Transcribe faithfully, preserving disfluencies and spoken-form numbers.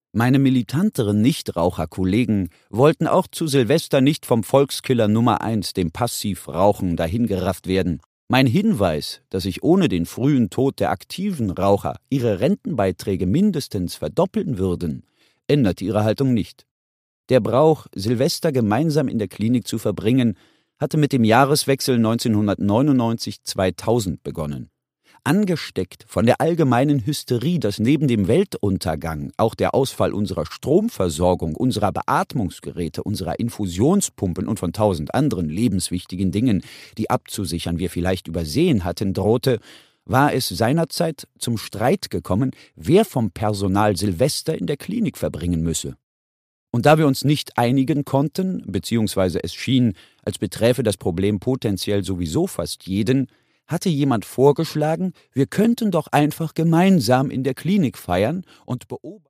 Meine militanteren Nichtraucherkollegen wollten auch zu Silvester nicht vom Volkskiller Nummer eins, dem Passivrauchen, dahingerafft werden. Mein Hinweis, dass sich ohne den frühen Tod der aktiven Raucher ihre Rentenbeiträge mindestens verdoppeln würden, änderte ihre Haltung nicht. Der Brauch, Silvester gemeinsam in der Klinik zu verbringen, hatte mit dem Jahreswechsel neunzehnhundertneunundneunzig zweitausend begonnen. Angesteckt von der allgemeinen Hysterie, dass neben dem Weltuntergang auch der Ausfall unserer Stromversorgung, unserer Beatmungsgeräte, unserer Infusionspumpen und von tausend anderen lebenswichtigen Dingen, die abzusichern wir vielleicht übersehen hatten, drohte, war es seinerzeit zum Streit gekommen, wer vom Personal Silvester in der Klinik verbringen müsse. Und da wir uns nicht einigen konnten, beziehungsweise es schien, als beträfe das Problem potenziell sowieso fast jeden, hatte jemand vorgeschlagen, wir könnten doch einfach gemeinsam in der Klinik feiern und beobachten.